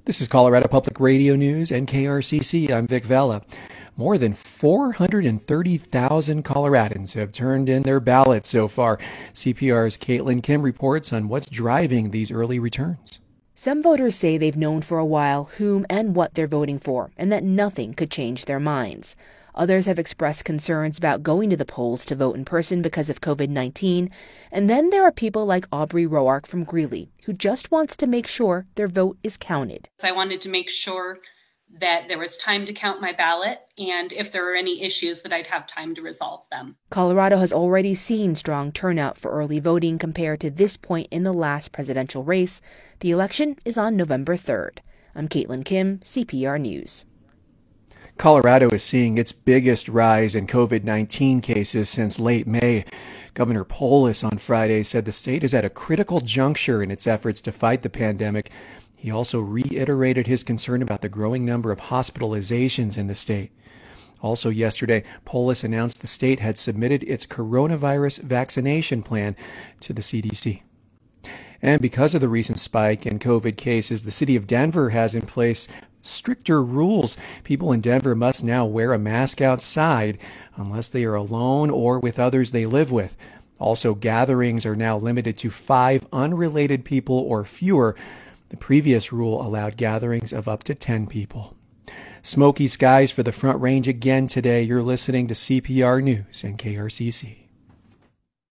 This is Colorado Public Radio News and KRCC. I'm Vic Vela. More than 430,000 Coloradans have turned in their ballots so far. CPR's Caitlin Kim reports on what's driving these early returns. Some voters say they've known for a while whom and what they're voting for, and that nothing could change their minds. Others have expressed concerns about going to the polls to vote in person because of COVID-19. And then there are people like Aubrey Roark from Greeley, who just wants to make sure their vote is counted. I wanted to make sure that there was time to count my ballot, and if there were any issues, that I'd have time to resolve them. Colorado has already seen strong turnout for early voting compared to this point in the last presidential race. The election is on November 3rd. I'm Caitlin Kim, CPR News. Colorado is seeing its biggest rise in COVID-19 cases since late May. Governor Polis on Friday said the state is at a critical juncture in its efforts to fight the pandemic. He also reiterated his concern about the growing number of hospitalizations in the state. Also yesterday, Polis announced the state had submitted its coronavirus vaccination plan to the CDC. And because of the recent spike in COVID cases, the city of Denver has in place stricter rules. People in Denver must now wear a mask outside unless they are alone or with others they live with. Also, gatherings are now limited to 5 unrelated people or fewer. The previous rule allowed gatherings of up to 10 people. Smoky skies for the Front Range again today. You're listening to CPR News and KRCC.